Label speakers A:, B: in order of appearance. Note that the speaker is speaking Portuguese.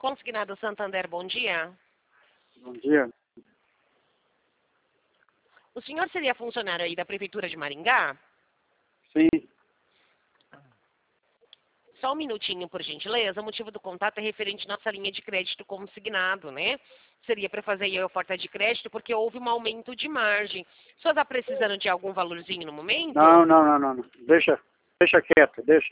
A: Consignado Santander, bom dia.
B: Bom dia.
A: O senhor seria funcionário aí da Prefeitura de Maringá?
B: Sim.
A: Só um minutinho, por gentileza. O motivo do contato é referente à nossa linha de crédito consignado, né? Seria para fazer aí a oferta de crédito porque houve um aumento de margem. O senhor está precisando de algum valorzinho no momento?
B: Não. Deixa quieto, deixa.